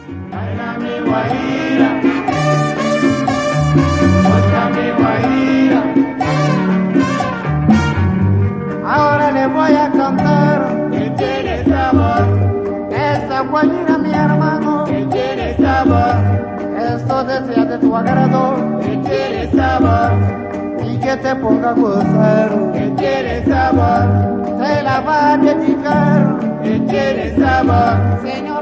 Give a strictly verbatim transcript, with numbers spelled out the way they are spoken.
Baila mi guajira, otra mi guajira. Ahora le voy a cantar que tiene sabor. Esa guajira, mi hermano, que tiene sabor. Esto desea de tu agrado, que tiene sabor. Y que te ponga a gozar, que tiene sabor. Se la va a dedicar, que tiene sabor. Señor.